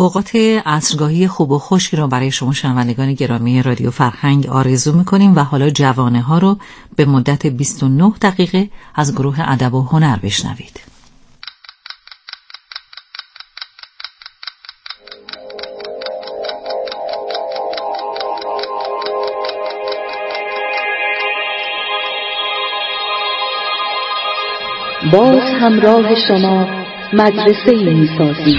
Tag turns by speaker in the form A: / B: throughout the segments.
A: اوقات عصرگاهی خوب و خشکی رو برای شما شنوندگان گرامی رادیو فرهنگ آرزو می‌کنیم و حالا جوانه ها رو به مدت 29 دقیقه از گروه ادب و هنر بشنوید.
B: باز همراه شما مدرسه‌ای می‌سازیم.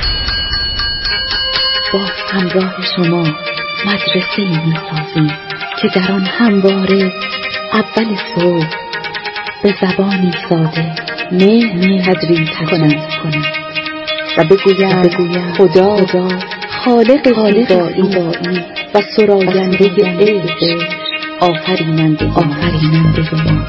B: باز همراه شما مدرسه‌ای می‌سازیم که در آن همواره اول صبح به زبانی ساده مهر تدریس کنند و بگوید خدا خالق زیبایی و سراینده عشق آفریننده ما.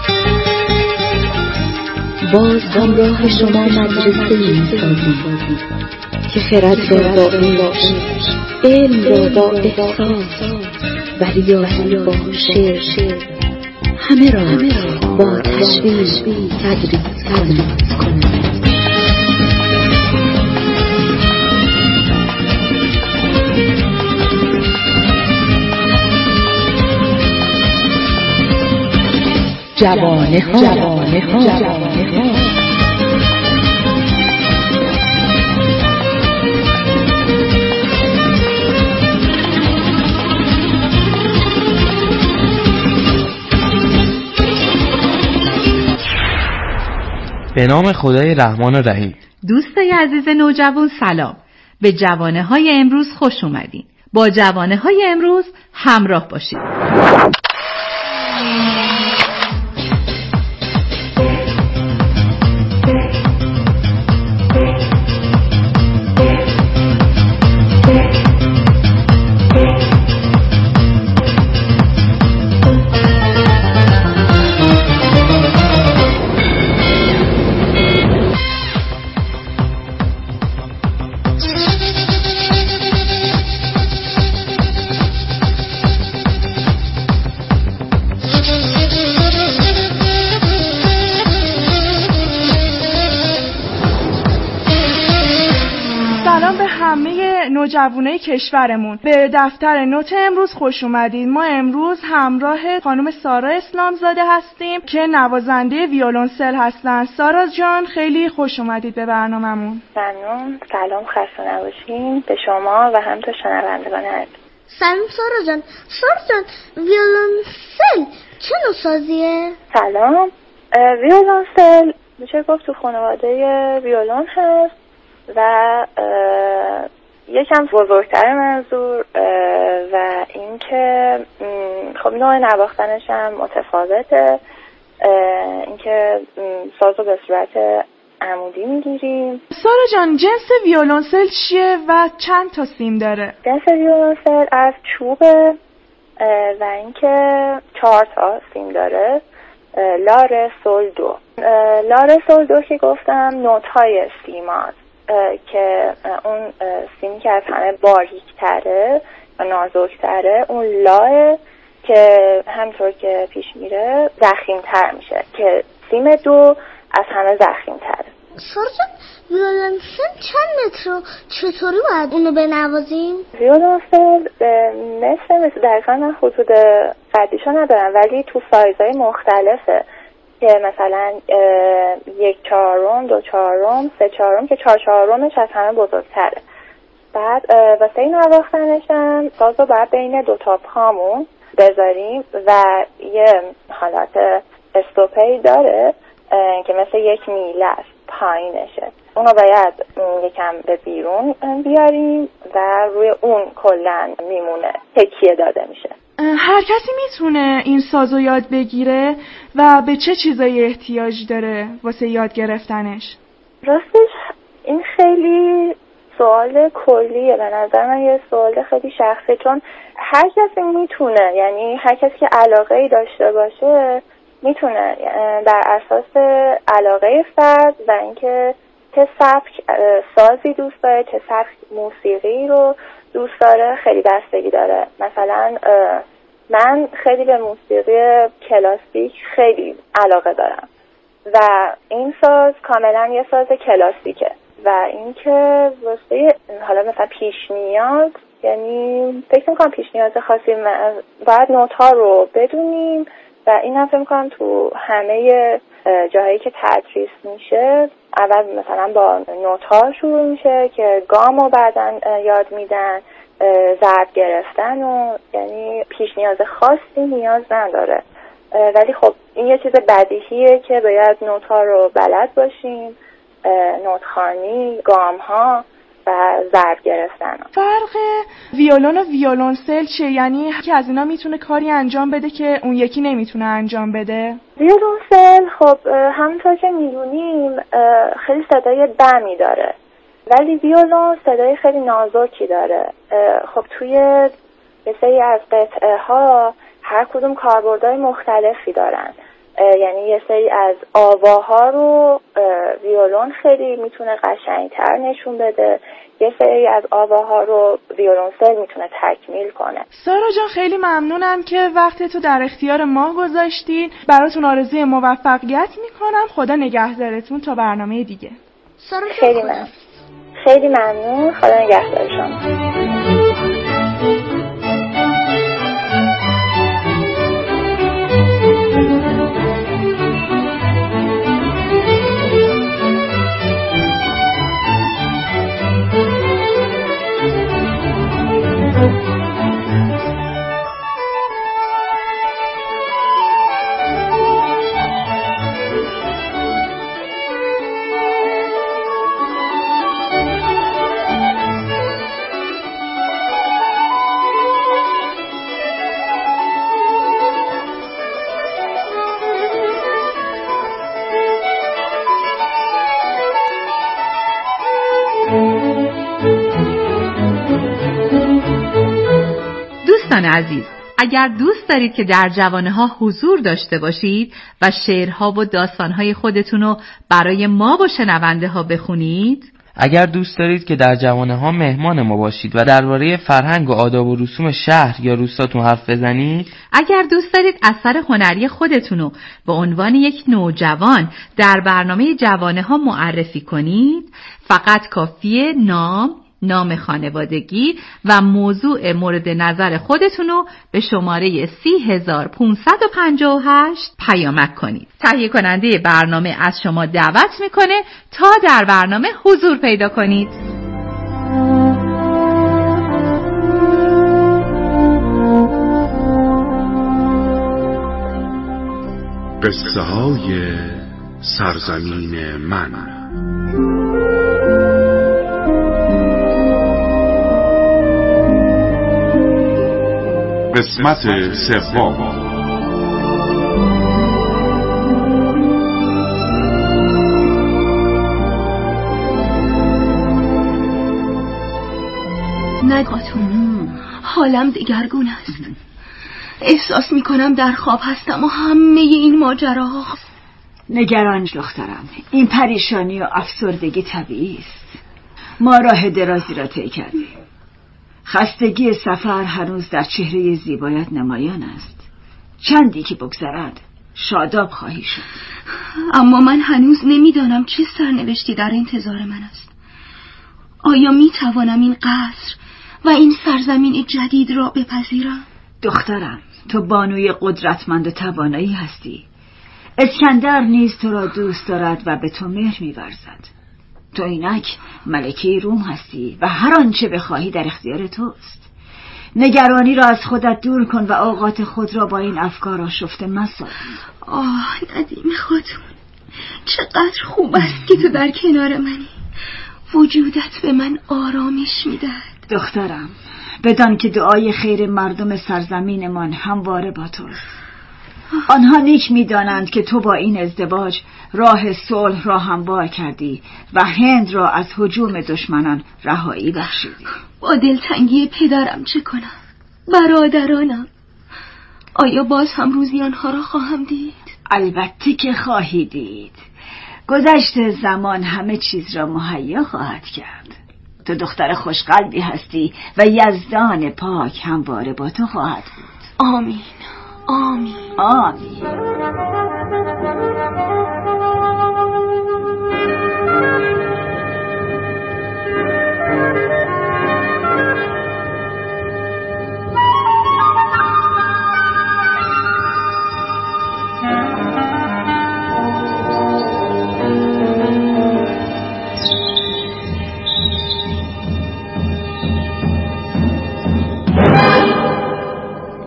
B: باز همراه شما مدرسه‌ای می‌سازیم که خرد را با عشق، علم را با احساس و ریاضی با شعر، همه را با تشویق تدریس کنند. جوانه ها.
C: به نام خدای رحمان و رحیم.
D: دوستای عزیز نوجوان سلام. به جوانه های امروز خوش اومدین. با جوانه های امروز همراه باشید.
E: نوجوانای کشورمون به دفتر نوت امروز خوش اومدید. ما امروز همراه خانم سارا اسلامزاده هستیم که نوازنده ویولنسل هستن. سارا جان خیلی خوش اومدید به برنامه‌مون.
F: ممنون. سلام، خسته نباشین به شما و همینطور شنوندگان عزیز.
G: سلام سارا جان. سارا جان، ویولنسل چه نوع سازیه؟
F: سلام. ویولنسل میشه گفت تو خانواده ویولون هست و یکم بزرگتر منظور و اینکه خب نوع نواختنش هم متفاوته. اینکه سازو به صورت عمودی میگیریم.
E: سارا جان، جنس ویولنسل چیه و چند تا سیم داره؟
F: جنس ویولنسل از چوبه و اینکه 4 تا سیم داره. لا ره سول دو. لا ره سول دو که گفتم نوت‌های سیماست که اون سیمی که از همه باریک‌تره و نازک‌تره اون لاه که همطور که پیش میره ضخیم‌تر میشه که سیم دو از همه ضخیم‌تره.
G: سارا جان، ویولنسل چند متر چطوری باید اونو بنوازیم؟
F: ویولنسل مثل دقیقا من خطوط قدیشو ندارم ولی تو سایزهای مختلفه که مثلا 1/4 2/4 3/4 که 4/4 از همه بزرگتره. بعد واسه این نواختنش هم سازو باید بین 2 تا پامون بذاریم و یه حالت استوپی داره که مثل یک میله است پایینشه. اونو باید یکم به بیرون بیاریم و روی اون کلن میمونه، تکیه داده میشه.
E: هر کسی میتونه این سازو یاد بگیره و به چه چیزایی احتیاج داره واسه یاد گرفتنش؟
F: راستش این خیلی سوال کلیه، به نظر من یه سوال خیلی شخصی، چون هر کسی میتونه، یعنی هر کسی که علاقه‌ای داشته باشه میتونه بر اساس علاقه فرد و اینکه چه سبک سازی دوست داره، چه سبک موسیقی رو دوست داره خیلی بستگی داره. مثلا من خیلی به موسیقی کلاسیک خیلی علاقه دارم و این ساز کاملا یه ساز کلاسیکه و اینکه واسه حالا مثلا پیش نیاز، یعنی فکر میکنم پیش نیاز خاصی باید نوت‌ها رو بدونیم و این هم فکر میکنم تو همه جاهایی که تدریس میشه اول مثلا با نوت‌ها شروع میشه که گام رو بعدن یاد میدن، ضرب گرفتن و یعنی پیش نیاز خاصی نیاز نداره. ولی خب این یه چیز بدیهیه که باید نوت‌ها رو بلد باشیم، نوت‌خوانی، گام‌ها و ضرب گرفتن.
E: فرق ویولون و ویولنسل چیه؟ یعنی که از اینا میتونه کاری انجام بده که اون یکی نمیتونه انجام بده؟
F: ویولنسل خب همونطور که میدونیم خیلی صدای بمی داره، ولی ویولون صدای خیلی نازکی داره. خب توی یه سری از قطعه ها هر کدوم کاربردهای مختلفی دارن، یعنی یه سری از آواها رو ویولون خیلی میتونه قشنگتر نشون بده، یه سری از آواها رو ویولنسل میتونه تکمیل کنه.
E: سارا جان خیلی ممنونم که وقتتو در اختیار ما گذاشتین. براتون آرزوی موفقیت میکنم. خدا نگهدارتون تا برنامه دیگه.
G: سارا جان
F: خیلی ممنون. خدا نگهدار شما.
D: دوستان عزیز، اگر دوست دارید که در جوانه ها حضور داشته باشید و شعرها و داستانهای خودتون رو برای ما و شنونده ها بخونید،
C: اگر دوست دارید که در جوانه ها مهمان ما باشید و درباره فرهنگ و آداب و رسوم شهر یا روستاتون حرف بزنید،
D: اگر دوست دارید اثر هنری خودتون رو به عنوان یک نوجوان در برنامه جوانه ها معرفی کنید، فقط کافیه نام خانوادگی و موضوع مورد نظر خودتون رو به شماره 30558 پیامک کنید. تهیه کننده برنامه از شما دعوت میکنه تا در برنامه حضور پیدا کنید.
H: قصه های سرزمین من. قسمت سوم.
I: نه خاتون، حالم دگرگون است. احساس میکنم در خواب هستم و همه این ماجراها.
J: نگران دخترم، این پریشانی و افسردگی طبیعی است. ما راه درازی را طی کردیم. خستگی سفر هنوز در چهره زیبایت نمایان است. چندی که بگذرد شاداب خواهی شد.
I: اما من هنوز نمیدانم چه سرنوشتی در انتظار من است. آیا میتوانم این قصر و این سرزمین جدید را بپذیرم؟
J: دخترم، تو بانوی قدرتمند و توانایی هستی. اسکندر نیز تو را دوست دارد و به تو مهر می‌ورزد. تو اینک ملکه روم هستی و هر آنچه بخواهی در اختیار توست. نگرانی را از خودت دور کن و اوقات خود را با این افکار آشفته مساز.
I: ندیم خاتون، چقدر خوب است که تو در کنار منی. وجودت به من آرامش میدهد.
J: دخترم، بدان که دعای خیر مردم سرزمینمان همواره با توست. آنها نیک می‌دانند که تو با این ازدواج راه صلح را هموار کردی و هند را از هجوم دشمنان رهایی بخشیدی.
I: با دلتنگی پدرم چه کنم؟ برادرانم، آیا باز هم روزی آنها را خواهم دید؟
J: البته که خواهی دید. گذشت زمان همه چیز را مهیا خواهد کرد. تو دختر خوشقلبی هستی و یزدان پاک همواره با تو خواهد بود.
I: آمین. آمین.
J: آمین.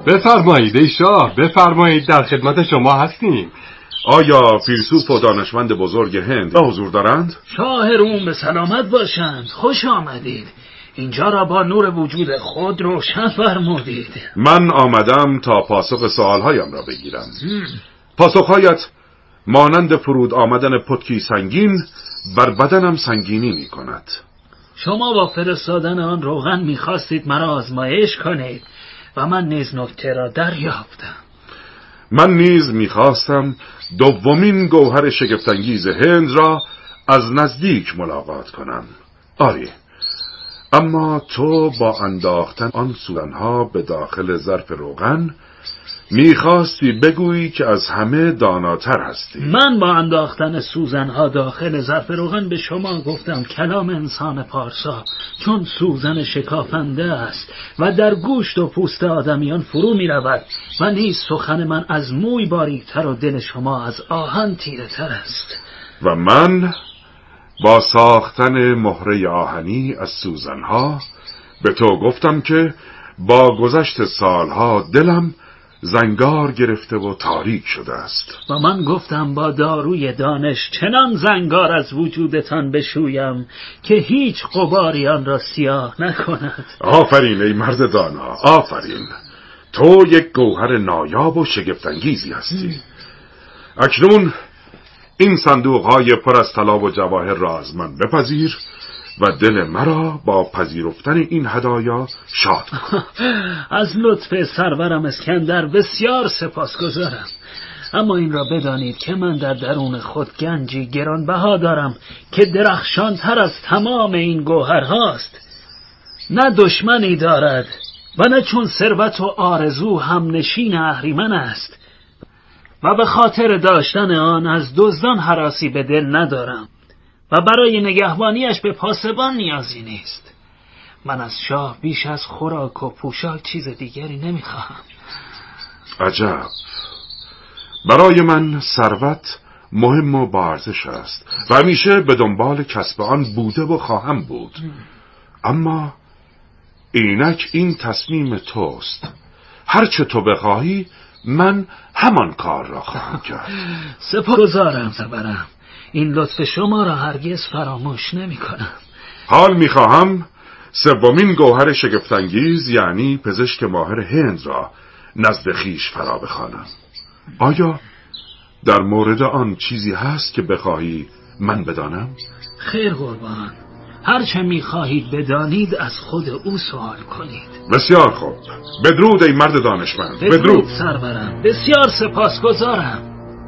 K: بفرمایید ای شاه، بفرمایید، در خدمت شما هستیم.
H: آیا فیلسوف و دانشمند بزرگ هند حضور دارند؟
L: شاه روم به سلامت باشند. خوش آمدید. اینجا را با نور وجود خود روشن فرمودید.
H: من آمدم تا پاسخ سوالهایم را بگیرم. پاسخهایت مانند فرود آمدن پتکی سنگین بر بدنم سنگینی می کند.
L: شما با فرستادن آن روغن می‌خواستید مرا آزمایش کنید و من نیز نکته را دریافتم.
H: من نیز می‌خواستم دومین گوهر شگفت‌انگیز هند را از نزدیک ملاقات کنم. آری، اما تو با انداختن آن سوزن‌ها به داخل ظرف روغن می‌خواستی بگویی که از همه داناتر هستی.
L: من با انداختن سوزن‌ها داخل ظرف روغن به شما گفتم کلام انسان پارسا چون سوزن شکافنده است و در گوشت و پوست آدمیان فرو می‌رود و نیز سخن من از موی باریک‌تر و دل شما از آهن تیره‌تر است.
H: و من با ساختن مهره آهنی از سوزن‌ها به تو گفتم که با گذشت سالها دلم زنگار گرفته و تاریک شده است.
L: و من گفتم با داروی دانش چنان زنگار از وجودتان بشویم که هیچ غباری آن را سیاه نکند.
H: آفرین ای مرد دانا، آفرین. تو یک گوهر نایاب و شگفت‌انگیزی هستی. اکنون این صندوق‌های پر از طلا و جواهر را از من بپذیر و دل مرا با پذیرفتن این هدایا شاد کن.
L: از لطف سرورم اسکندر بسیار سپاسگزارم، اما این را بدانید که من در درون خود گنجی گرانبها دارم که درخشانتر از تمام این گوهرهاست. نه دشمنی دارد و نه چون ثروت و آرزو هم نشین اهریمن است و به خاطر داشتن آن از دزدان هراسی به دل ندارم و برای نگهبانیش به پاسبان نیازی نیست. من از شاه بیش از خوراک و پوشاک چیز دیگری نمیخواهم.
H: عجب. برای من ثروت مهم و با ارزش است و همیشه به دنبال کسب آن بوده و خواهم بود. اما اینک این تصمیم توست. هرچه تو بخواهی من همان کار را خواهم کرد.
L: سپاسگزارم سرورم. این لطف شما را هرگز فراموش نمی کنم.
H: حال می خواهم سومین گوهر شگفت‌انگیز یعنی پزشک ماهر هند را نزد خویش فرا بخوانم. آیا در مورد آن چیزی هست که بخواهی من بدانم؟
L: خیر قربان، هرچه می خواهید بدانید از خود او سوال کنید.
H: بسیار خوب. بدرود ای مرد دانشمند.
L: بدرود سرورم. بسیار سپاسگزارم.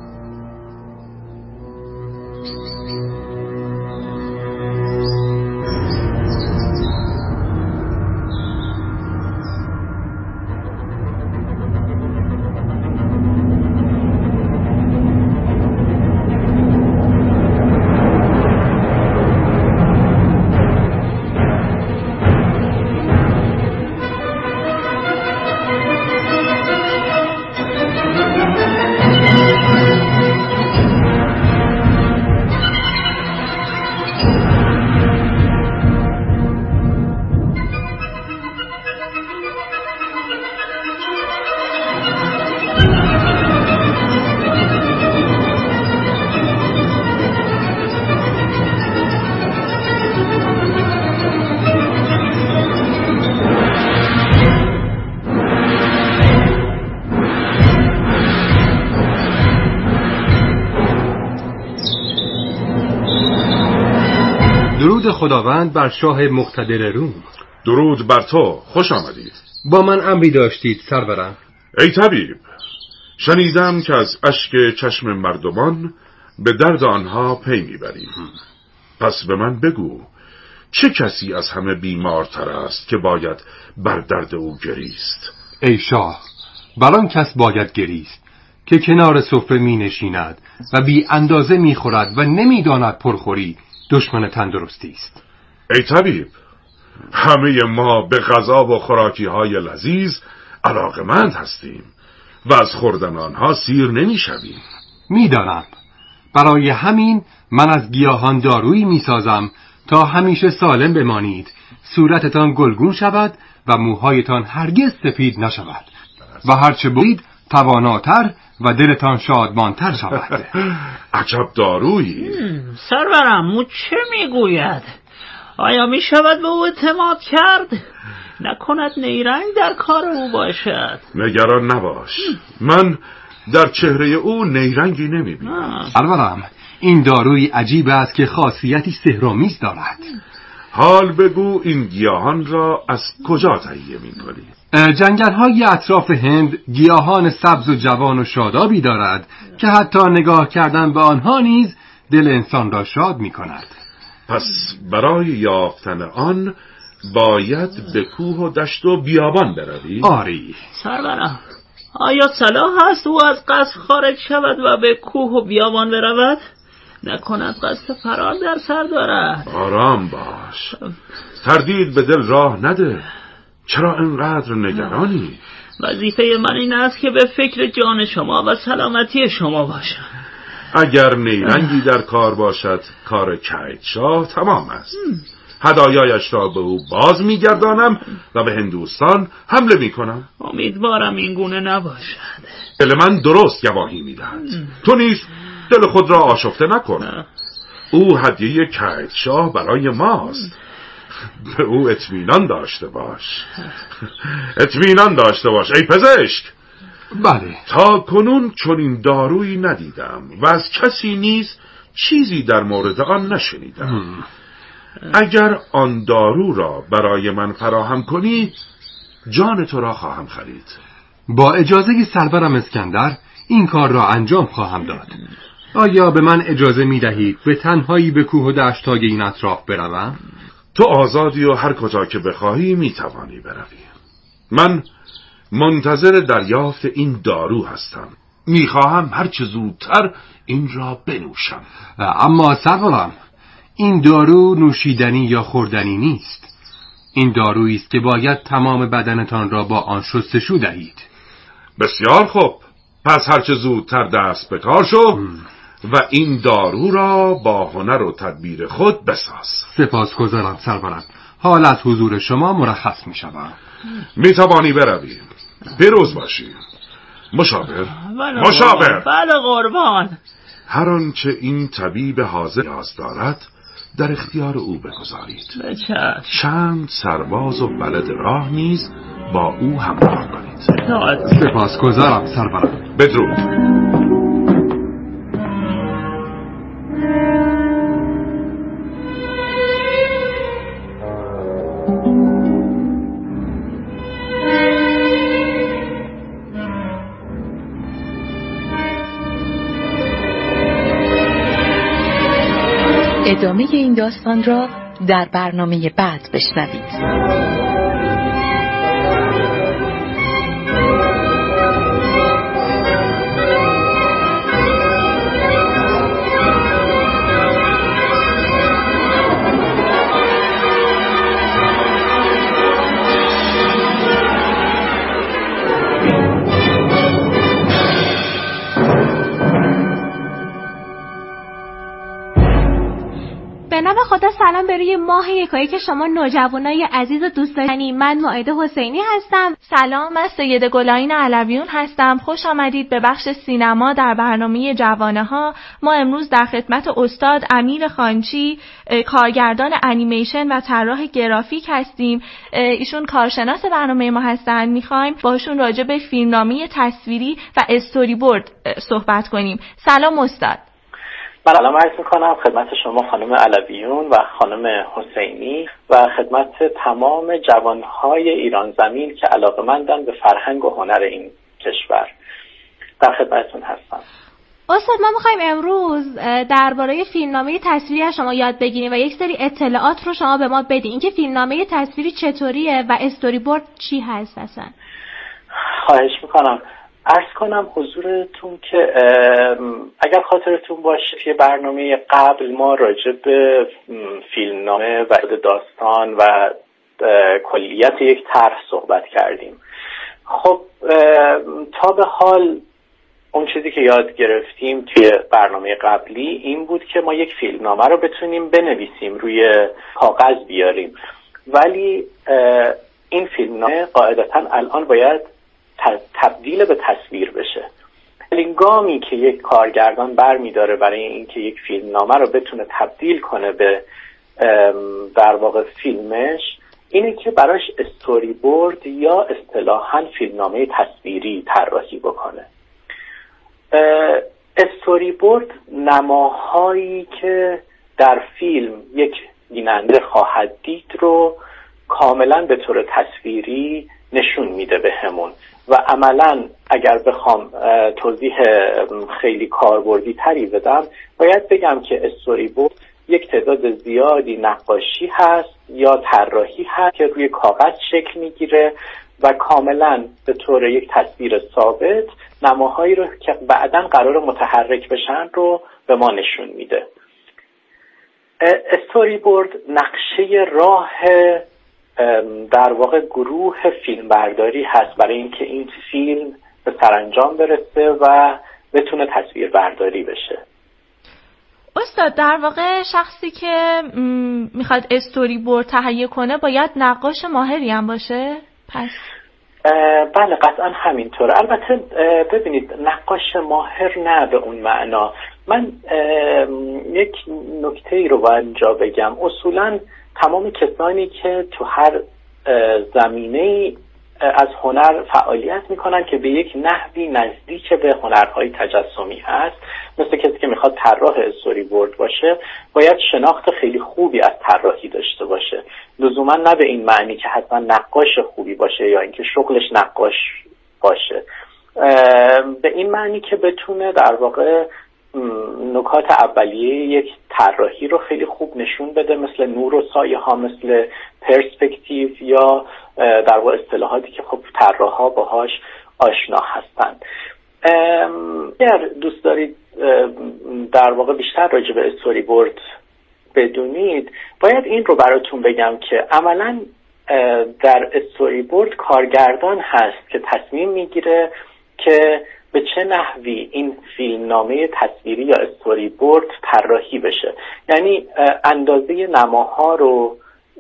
K: درود خداوند بر شاه مقتدر روم.
H: درود بر تو، خوش آمدید.
K: با من امری داشتید سرورم.
H: ای طبیب، شنیدم که از اشک چشم مردمان به درد آنها پی میبریم. پس به من بگو چه کسی از همه بیمارتر است که باید بر درد او گریست؟
K: ای شاه، بران کس باید گریست که کنار سفره می نشیند و بی اندازه می خورد و نمی داند پرخوری دشمن تندرستی است.
H: ای طبیب، همه ما به غذا و خوراکی های لذیذ علاقمند هستیم و از خوردن آنها سیر نمی شویم.
K: می دانم. برای همین من از گیاهان دارویی می سازم تا همیشه سالم بمانید، صورتتان گلگون شود و موهایتان هرگز سفید نشود.
H: است
K: و هرچه برید تواناتر و دلتان شادمانتر شود.
H: عجب دارویی.
L: سرورم او چه میگوید؟ آیا می شود به او اعتماد کرد؟ نکند نیرنگ در کار او باشد؟
H: نگران نباش، من در چهره او نیرنگی نمی بینم.
K: سرورم، این داروی عجیب است که خاصیتی سحرآمیز دارد.
H: حال بگو این گیاهان را از کجا تهیه می کنی؟
K: جنگل‌های اطراف هند گیاهان سبز و جوان و شادابی دارد که حتی نگاه کردن به آنها نیز دل انسان را شاد می کند.
H: پس برای یافتن آن باید به کوه و دشت و بیابان بروی؟
K: آری.
L: سرورم، آیا صلاح است او از قصر خارج شود و به کوه و بیابان برود؟ نکند قصد فرار در سر دارد؟
H: آرام باش، تردید به دل راه نده. چرا اینقدر نگرانی؟
L: وظیفه من این است که به فکر جان شما و سلامتی شما باشم.
H: اگر نیرنگی در کار باشد کار کیدشاه تمام است. هدایایش را به او باز می‌گردانم و به هندوستان حمله می‌کنم.
L: امیدوارم این گونه نباشد.
H: دل من درست گواهی می‌دهد. تو نیز دل خود را آشفته نکن. او هدیه کیدشاه برای ماست. به او اطمینان داشته باش. اطمینان داشته باش ای پزشک.
K: بله.
H: تا کنون چنین دارویی ندیدم و از کسی نیز چیزی در مورد آن نشنیدم. اگر آن دارو را برای من فراهم کنی جان تو را خواهم خرید.
K: با اجازه سرورم اسکندر این کار را انجام خواهم داد. آیا به من اجازه می دهید به تنهایی به کوه و دشت‌های این اطراف بروم؟
H: تو آزادی و هر کجا که بخواهی می توانی بروی. من منتظر دریافت این دارو هستم. می خواهم هر چه زودتر این را بنوشم.
K: اما سرورم، این دارو نوشیدنی یا خوردنی نیست. این دارویی است که باید تمام بدنتان را با آن شستشو دهید.
H: بسیار خوب، پس هر چه زودتر دست به کار شو و این دارو را با هنر و تدبیر خود بساز.
K: سپاسگزارم سرورم. حال از حضور شما مرخص می شوم.
H: می توانی بروی. پیروز باشی. مشاور.
L: بله قربان.
H: هر آنچه این طبیب حاضر نیاز دارد در اختیار او بگذارید. چند سرباز و بلد راه نیز با او همراه کنید.
K: سپاسگزارم سرورم.
H: بدرود.
B: ادامه این داستان را در برنامه بعد بشنوید.
M: به نام خدا سلام به روی ماه یکایی که شما نوجوانای عزیز و دوست داشتنی. من مائده حسینی هستم.
E: سلام، من سید گلایین علویون هستم. خوش آمدید به بخش سینما در برنامه جوانه ها. ما امروز در خدمت استاد امیر خانچی، کارگردان انیمیشن و طراح گرافیک هستیم. ایشون کارشناس برنامه ما هستن. میخوایم باشون راجع به فیلمنامه تصویری و استوری بورد صحبت کنیم. سلام استاد.
N: سلام عرض میکنم خدمت شما خانم علویون و خانم حسینی و خدمت تمام جوانهای ایران زمین که علاقه‌مندن به فرهنگ و هنر این کشور. در خدمتتون هستم.
M: استاد، ما میخوایم امروز درباره فیلمنامه تصویری از شما یاد بگیریم و یک سری اطلاعات رو شما به ما بدین. اینکه فیلمنامه تصویری چطوریه و استوری بورد چی هست اصلا؟
N: خواهش میکنم. عرض کنم حضورتون که اگر خاطرتون باشه توی برنامه قبل ما راجع به فیلمنامه و داستان و کلیت یک طرح صحبت کردیم. خب تا به حال اون چیزی که یاد گرفتیم توی برنامه قبلی این بود که ما یک فیلمنامه رو بتونیم بنویسیم، روی کاغذ بیاریم، ولی این فیلمنامه قاعدتاً الان باید تبدیل به تصویر بشه. این گامی که یک کارگردان برمی‌داره برای اینکه یک فیلمنامه رو بتونه تبدیل کنه به در واقع فیلمش، اینه که براش استوری بورد یا اصطلاحاً فیلمنامه تصویری طراحی بکنه. استوری بورد نماهایی که در فیلم یک بیننده خواهد دید رو کاملا به طور تصویری نشون میده بهمون و عملا اگر بخوام توضیح خیلی کاربردی تری بدم، باید بگم که استوری بورد یک تعداد زیادی نقاشی هست یا طراحی هست که روی کاغذ شکل میگیره و کاملا به طور یک تصویر ثابت نماهایی رو که بعداً قرار متحرک بشن رو به ما نشون میده. استوری بورد نقشه راه در واقع گروه فیلمبرداری هست برای اینکه این فیلم به سرانجام برسه و بتونه تصویر برداری بشه.
M: استاد، در واقع شخصی که میخواد استوری بورد تهیه کنه باید نقاش ماهری هم باشه؟ پس
N: بله قطعا همینطوره. البته ببینید نقاش ماهر نه به اون معنا. من یک نکته ای رو باید اینجا بگم. اصولا تمام کسانی که تو هر زمینه از هنر فعالیت میکنن که به یک نحوی نزدیک به هنرهای تجسمی هست، مثل کسی که میخواد طراح استوری بورد باشه، باید شناخت خیلی خوبی از طراحی داشته باشه. لزوما نه به این معنی که حتما نقاش خوبی باشه یا اینکه شغلش نقاش باشه، به این معنی که بتونه در واقع نکات اولیه یک طراحی رو خیلی خوب نشون بده، مثل نور و سایه ها، مثل پرسپکتیو یا در واقع اصطلاحاتی که خب طراحا باهاش آشنا هستن. اگر دوست دارید در واقع بیشتر راجع به استوری بورد بدونید، باید این رو براتون بگم که عملاً در استوری بورد کارگردان هست که تصمیم میگیره که به چه نحوی این فیلمنامه تصویری یا استوری بورد طراحی بشه. یعنی اندازه نماها رو،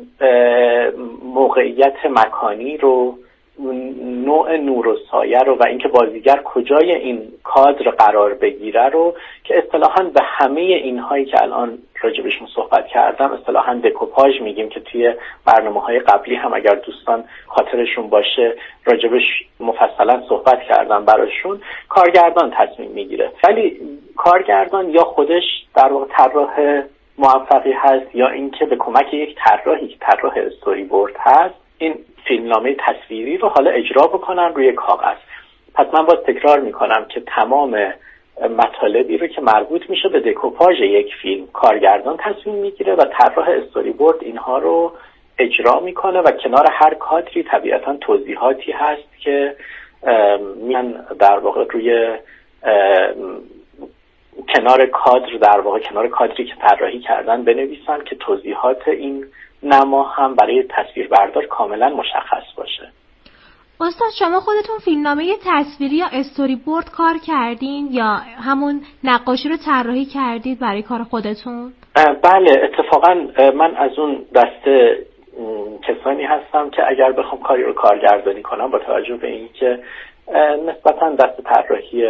N: موقعیت مکانی رو، نوع نور و سایه رو و اینکه بازیگر کجای این کادر قرار بگیره رو، که اصطلاحاً به همه اینهایی که الان راجبشون صحبت کردم اصطلاحاً دکوپاژ میگیم، که توی برنامه‌های قبلی هم اگر دوستان خاطرشون باشه راجبش مفصلا صحبت کردم براشون. کارگردان تصمیم میگیره، ولی کارگردان یا خودش در واقع طراح موفقی هست یا اینکه به کمک یک طراحی که طراح استوری بورد هست این فیلمنامه تصویری رو حالا اجرا بکنن روی کاغذ. پس من باز تکرار میکنم که تمام مطالبی رو که مربوط میشه به دکوپاژ یک فیلم کارگردان تصمیم میگیره و طراح استوری بورد اینها رو اجرا میکنه و کنار هر کادری طبیعتا توضیحاتی هست که میان در واقع روی کنار کادر، در واقع کنار کادری که طراحی کردن بنویسن که توضیحات این نما هم برای تصویربردار کاملا مشخص باشه.
M: استاد، شما خودتون فیلمنامه تصویری یا استوری بورد کار کردین یا همون نقاشی رو طراحی کردید برای کار خودتون؟
N: بله، اتفاقا من از اون دسته کسانی هستم که اگر بخوام کاری رو کارگردانی کنم با توجه به اینکه نسبتا دست طراحی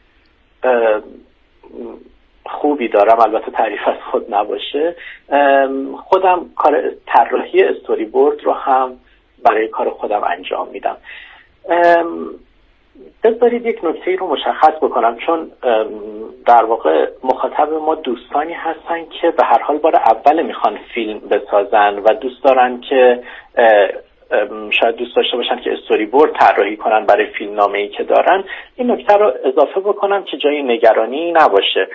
N: خوبی دارم، البته تعریف از خود نباشه، خودم کار طراحی استوری بورد رو هم برای کار خودم انجام میدم. بذارید یک نکته رو مشخص بکنم، چون در واقع مخاطب ما دوستانی هستن که به هر حال بار اول میخوان فیلم بسازن و دوست دارن که شاید دوست داشته باشن که استوری بورد طراحی کنن برای فیلمنامه‌ای که دارن. این نکته رو اضافه بکنم که جای نگرانی نباشه.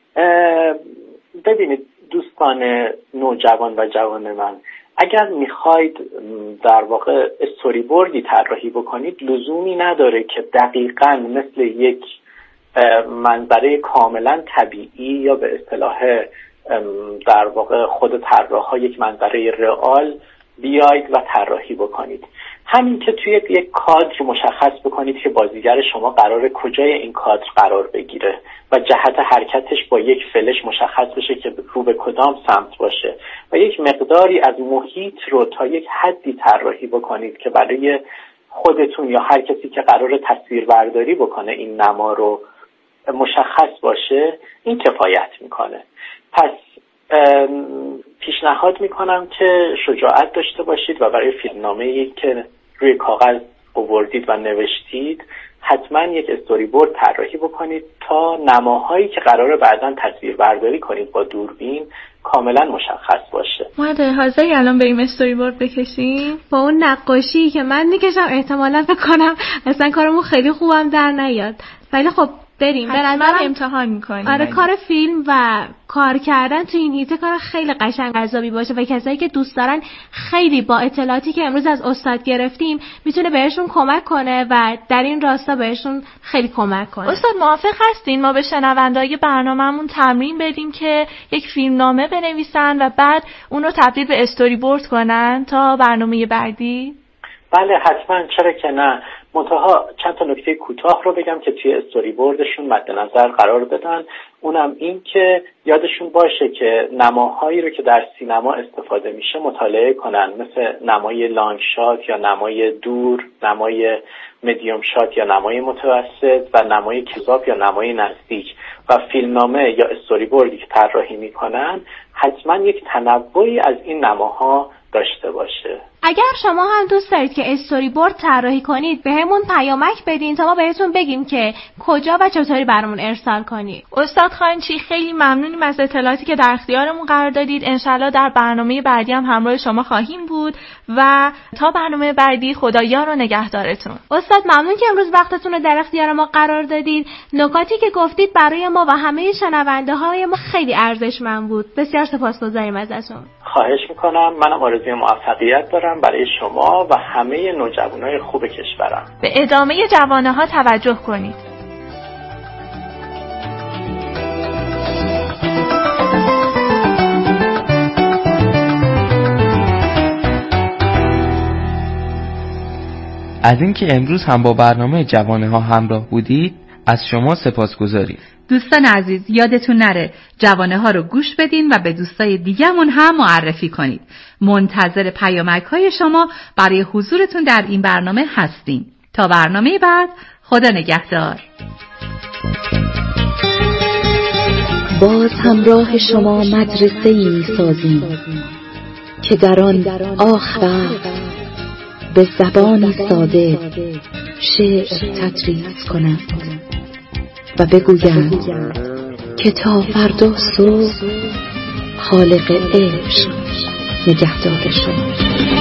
N: ببینید دوستان نوجوان و جوان من، اگر میخواید در واقع استوری بوردی طراحی بکنید لزومی نداره که دقیقاً مثل یک منظره کاملا طبیعی یا به اصطلاح در واقع خود طراحا یک منظره رئال بیاید و طراحی بکنید. همین که توی یک کادر مشخص بکنید که بازیگر شما قراره کجای این کادر قرار بگیره و جهت حرکتش با یک فلش مشخص بشه که رو به کدام سمت باشه و یک مقداری از محیط رو تا یک حدی طراحی بکنید که برای خودتون یا هر کسی که قرار تصویر برداری بکنه این نما رو مشخص باشه، این کفایت میکنه. پس پیشنهاد میکنم که شجاعت داشته باشید و برای فیلمنامه‌ای که روی کاغذ آوردید و نوشتید حتما یک استوری بورد طراحی بکنید تا نماهایی که قراره بعداً تصویر برداری کنید با دوربین کاملا مشخص باشه.
M: ما حاضری الان بریم استوری بورد بکشیم؟ با اون نقاشی که من میکشم احتمالاً بکنم اصلا کارمون خیلی خوبم در نیاد، ولی خب بریم. به نظرم
E: امتحان میکنیم.
M: آره کار فیلم و کار کردن تو این هیته کار خیلی قشنگ جذابی باشه و کسایی که دوست دارن خیلی با اطلاعاتی که امروز از استاد گرفتیم میتونه بهشون کمک کنه و در این راستا بهشون خیلی کمک کنه.
O: استاد موافق هستین ما به شنونده‌های برنامه‌مون تمرین بدیم که یک فیلمنامه بنویسن و بعد اون رو تبدیل به استوری بورد کنن تا برنامه بعدی؟
N: بله حتما، چرا که نه. منتها چند تا نکته کوتاه رو بگم که توی استوری بوردشون مد نظر قرار بدن. اونم این که یادشون باشه که نماهایی رو که در سینما استفاده میشه مطالعه کنن، مثل نمای لانگ شات یا نمای دور، نمای مدیوم شات یا نمای متوسط و نمای کذاب یا نمای نزدیک. و فیلمنامه یا استوری بوردی که طراحی میکنن حتما یک تنوعی از این نماها داشته باشه.
M: اگر شما هم دوست دارید که استوری بورد طراحی کنید بهمون پیامک بدین تا ما بهتون بگیم که کجا و چطوری برامون ارسال کنید.
O: استاد خانچی خیلی ممنونیم از اطلاعاتی که در اختیارمون قرار دادید. انشالله در برنامه بعدی هم همراه شما خواهیم بود و تا برنامه بعدی خدایار و نگهدارتون.
M: استاد ممنون که امروز وقتتون رو در اختیار ما قرار دادید. نکاتی که گفتید برای ما و همه شنونده های ما خیلی ارزشمند بود. بسیار سپاسگزاریم ازتون.
N: خواهش میکنم. منم آرزوی موفقیت دارم برای شما و همه نوجوانای خوب کشورم.
O: به ادامه جوانه ها توجه کنید.
C: از اینکه امروز هم با برنامه جوانه ها همراه بودید از شما سپاسگزاریم.
D: دوستان عزیز یادتون نره جوانه ها رو گوش بدین و به دوستای دیگه‌مون هم معرفی کنید. منتظر پیامک های شما برای حضورتون در این برنامه هستیم. تا برنامه بعد خدا نگهدار.
B: باز همراه شما مدرسه‌ای سازیم که در آن آخر به زبانی ساده شعر تدریس کنند و بگویند که تا فردا صبح خالق عشق نگهدار شما.